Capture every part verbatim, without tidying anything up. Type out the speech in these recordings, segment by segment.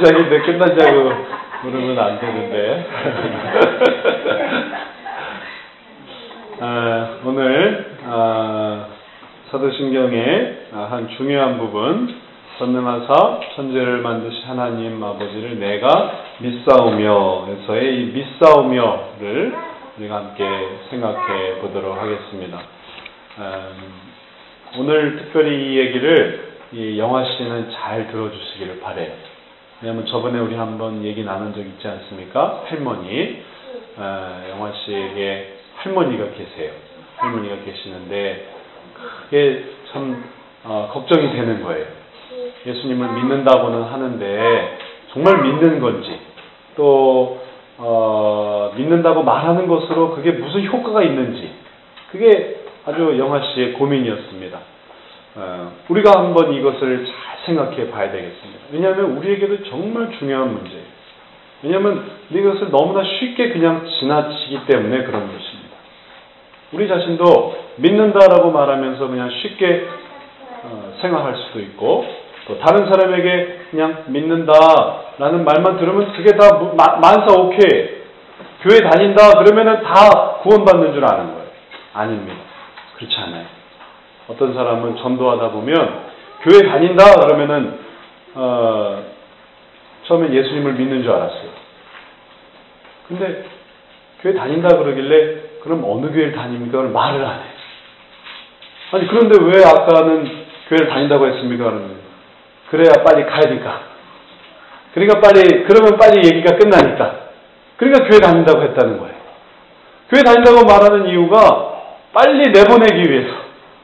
시작인데 끝나자고 그러면 안 되는데. 아, 오늘 아, 사도신경의 한 중요한 부분, 전능하사 천지를 만드신 하나님 아버지를 내가 믿사오며 에서의 이 믿사오며를 우리가 함께 생각해 보도록 하겠습니다. 음, 오늘 특별히 이 얘기를 이 영화 씨는 잘 들어주시기를 바래요. 왜냐하면 저번에 우리 한번 얘기 나눈 적 있지 않습니까? 할머니, 어, 영화 씨에게 할머니가 계세요. 할머니가 계시는데 그게 참 어, 걱정이 되는 거예요. 예수님을 믿는다고는 하는데 정말 믿는 건지, 또 어, 믿는다고 말하는 것으로 그게 무슨 효과가 있는지, 그게 아주 영화 씨의 고민이었습니다. 어, 우리가 한번 이것을 잘 생각해 봐야 되겠습니다. 왜냐하면 우리에게도 정말 중요한 문제예요. 왜냐하면 이것을 너무나 쉽게 그냥 지나치기 때문에 그런 것입니다. 우리 자신도 믿는다라고 말하면서 그냥 쉽게 어, 생각할 수도 있고, 또 다른 사람에게 그냥 믿는다라는 말만 들으면 그게 다 마, 만사 오케이, 교회 다닌다 그러면은 다 구원받는 줄 아는 거예요. 아닙니다. 그렇지 않아요. 어떤 사람은 전도하다 보면 교회 다닌다 그러면은 어, 처음에 예수님을 믿는 줄 알았어요. 근데 교회 다닌다 그러길래 그럼 어느 교회를 다닙니까? 말을 안 해요. 아니 그런데 왜 아까는 교회를 다닌다고 했습니까? 그래야 빨리 가야니까. 그러니까 빨리 그러면 빨리 얘기가 끝나니까. 그러니까 교회 다닌다고 했다는 거예요. 교회 다닌다고 말하는 이유가 빨리 내보내기 위해서.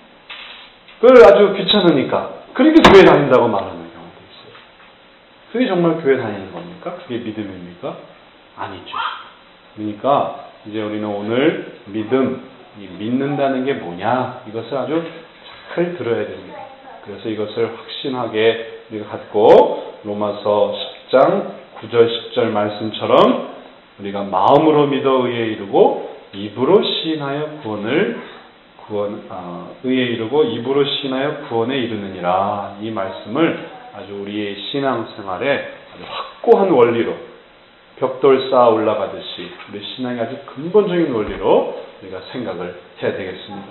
그걸 아주 귀찮으니까. 그러니까 교회 다닌다고 말하는 경우도 있어요. 그게 정말 교회 다니는 겁니까? 그게 믿음입니까? 아니죠. 그러니까 이제 우리는 오늘 믿음, 이 믿는다는 게 뭐냐, 이것을 아주 잘 들어야 됩니다. 그래서 이것을 확신하게 우리가 갖고 로마서 십 장 구 절 십 절 말씀처럼 우리가 마음으로 믿어 의에 이르고 입으로 시인하여 구원을 구원 어, 의에 이르고 입으로 시인하여 구원에 이르느니라. 이 말씀을 아주 우리의 신앙생활에 아주 확고한 원리로 벽돌 쌓아 올라가듯이 우리 신앙의 아주 근본적인 원리로 우리가 생각을 해야 되겠습니다.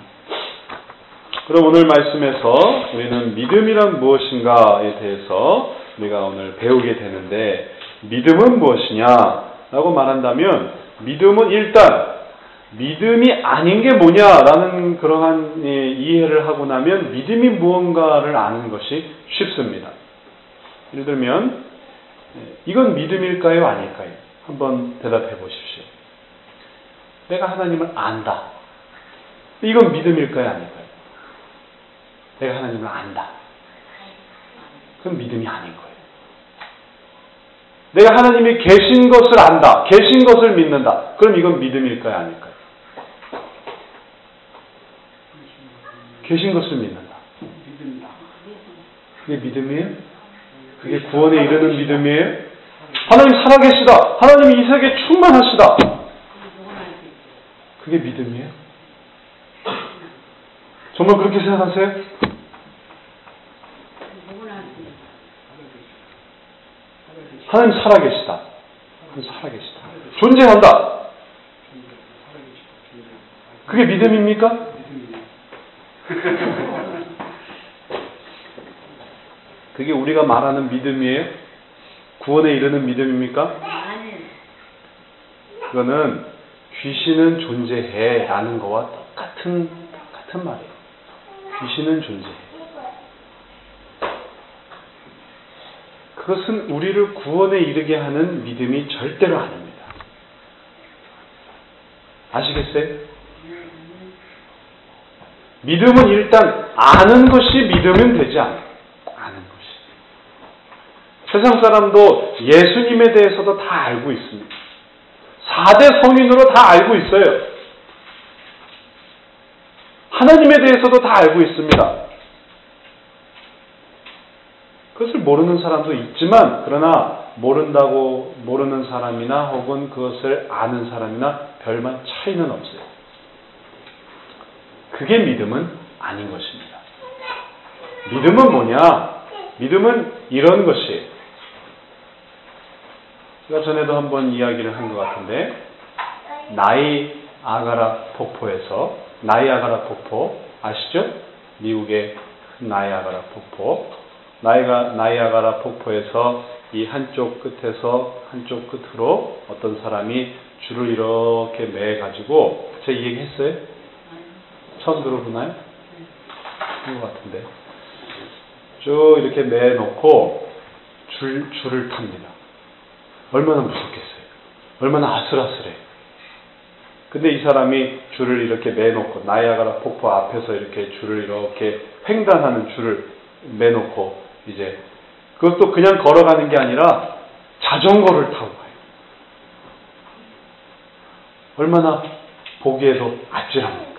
그럼 오늘 말씀에서 우리는 믿음이란 무엇인가에 대해서 우리가 오늘 배우게 되는데, 믿음은 무엇이냐라고 말한다면 믿음은 일단 믿음이 아닌 게 뭐냐라는 그러한 이해를 하고 나면 믿음이 무언가를 아는 것이 쉽습니다. 예를 들면 이건 믿음일까요? 아닐까요? 한번 대답해 보십시오. 내가 하나님을 안다. 이건 믿음일까요? 아닐까요? 내가 하나님을 안다. 그건 믿음이 아닌 거예요. 내가 하나님이 계신 것을 안다. 계신 것을 믿는다. 그럼 이건 믿음일까요? 아닐까요? 계신 것을 믿는다. 그게 믿음이에요? 그게 구원에 이르는 믿음이에요? 하나님 살아계시다. 하나님이 이 세계에 충만하시다. 그게 믿음이에요? 정말 그렇게 생각하세요? 하나님 살아계시다. 하나님 살아계시다. 존재한다. 그게 믿음입니까? 그게 우리가 말하는 믿음이에요? 구원에 이르는 믿음입니까? 그거는 귀신은 존재해 라는 거와 똑같은, 똑같은 말이에요. 귀신은 존재해. 그것은 우리를 구원에 이르게 하는 믿음이 절대로 아닙니다. 아시겠어요? 믿음은 일단 아는 것이 믿으면 되지 않아요. 아는 것이. 세상 사람도 예수님에 대해서도 다 알고 있습니다. 사 대 성인으로 다 알고 있어요. 하나님에 대해서도 다 알고 있습니다. 그것을 모르는 사람도 있지만, 그러나 모른다고 모르는 사람이나 혹은 그것을 아는 사람이나 별반 차이는 없어요. 그게 믿음은 아닌 것입니다. 믿음은 뭐냐? 믿음은 이런 것이에요. 제가 전에도 한번 이야기를 한 것 같은데, 나이아가라 폭포에서, 나이아가라 폭포 아시죠? 미국의 큰 나이아가라 폭포. 나이가, 나이아가라 폭포에서 이 한쪽 끝에서 한쪽 끝으로 어떤 사람이 줄을 이렇게 매가지고, 제가 이 얘기 했어요? 처음 들어보나요? 한 것 같은데. 쭉 이렇게 매놓고 줄, 줄을 탑니다. 얼마나 무섭겠어요? 얼마나 아슬아슬해. 근데 이 사람이 줄을 이렇게 매놓고, 나이아가라 폭포 앞에서 이렇게 줄을 이렇게 횡단하는 줄을 매놓고, 이제, 그것도 그냥 걸어가는 게 아니라 자전거를 타고 가요. 얼마나 보기에도 아찔합니까?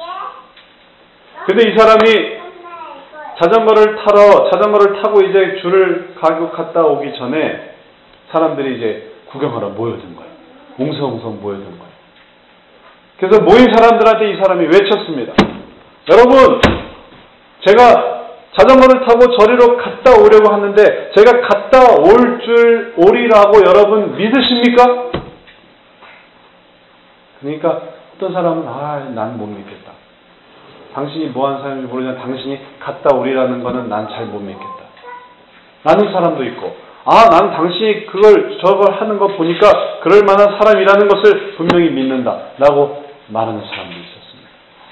근데 이 사람이 자전거를 타러, 자전거를 타고 이제 줄을 가고 갔다 오기 전에 사람들이 이제 구경하러 모여든 거예요. 웅성웅성 모여든 거예요. 그래서 모인 사람들한테 이 사람이 외쳤습니다. 여러분, 제가 자전거를 타고 저리로 갔다 오려고 하는데 제가 갔다 올 줄 오리라고 여러분 믿으십니까? 그러니까 어떤 사람은 아, 난 못 믿겠다. 당신이 뭐하는 사람인지 모르지만 당신이 갔다 오리라는 거는 난 잘 못 믿겠다. 라는 사람도 있고, 아, 난 당신이 그걸 저걸 하는 거 보니까 그럴 만한 사람이라는 것을 분명히 믿는다. 라고 말하는 사람도 있었습니다.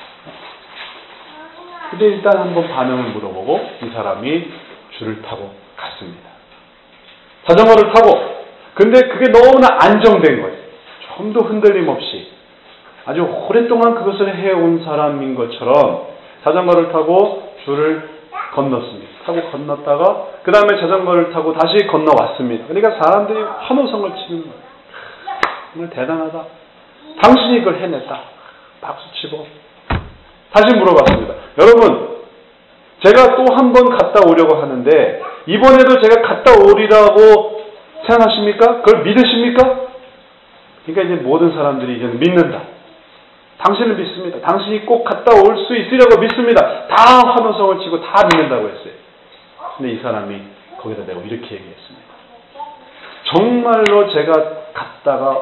근데 일단 한번 반응을 물어보고 이 사람이 줄을 타고 갔습니다. 자전거를 타고, 근데 그게 너무나 안정된 거예요. 좀도 흔들림 없이. 아주 오랫동안 그것을 해온 사람인 것처럼 자전거를 타고 줄을 건넜습니다. 타고 건넜다가 그 다음에 자전거를 타고 다시 건너왔습니다. 그러니까 사람들이 환호성을 치는 거예요. 정말 대단하다. 당신이 그걸 해냈다. 박수치고 다시 물어봤습니다. 여러분, 제가 또 한 번 갔다 오려고 하는데 이번에도 제가 갔다 오리라고 생각하십니까? 그걸 믿으십니까? 그러니까 이제 모든 사람들이 이제 믿는다. 당신을 믿습니다. 당신이 꼭 갔다 올 수 있으려고 믿습니다. 다 환호성을 치고 다 믿는다고 했어요. 근데 이 사람이 거기다 대고 이렇게 얘기했습니다. 정말로 제가 갔다가